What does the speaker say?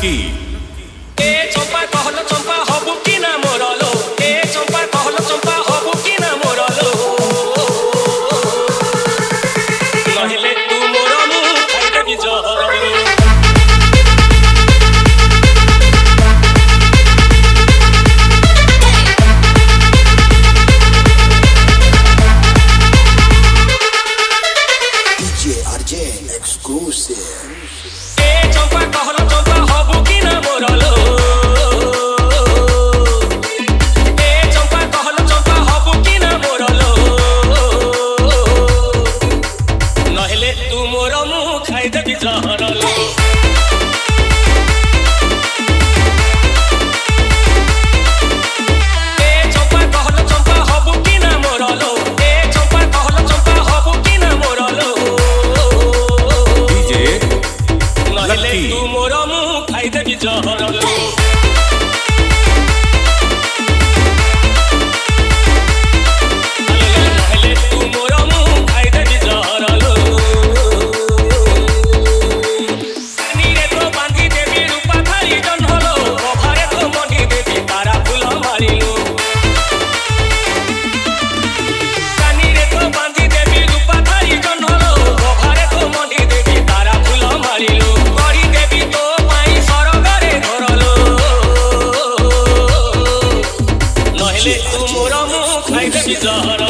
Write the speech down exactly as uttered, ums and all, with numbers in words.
लकी ए चंपा कहलो चंपा हबु कि ना मोरलो ए चंपा कहलो चंपा हबु कि ना मोरलो नहिले तू मोर मुंह खाई देबी जहरलो ए चंपा कहलो चंपा हबु कि ना मोरलो ए चंपा कहलो चंपा हबु कि ना मोरलो नहिले तू मोर मुंह खाई देबी जहरलो ए चंपा कहलो चंपा हबु कि ना मोरलो ए चंपा कहलो चंपा हबु कि ना मोरलो डीजे नहिले तू मोर मुंह खाई देबी जहरलो नहिले तू मोर मुंह खाई देबी जहरलो कानीरे तो बांधी देबी रूपा थारी जन्हलो कभारे तो मनी देबी तारा फूल मारिलो कानीरे तो बांधी देबी रूपा थारी जन्हलो कभारे तो मनी देबी तारा फूल मारिलो करी देबी तो पाई सरगरे धरलो नहिले तू मोर मुंह खाई देबी जहरलो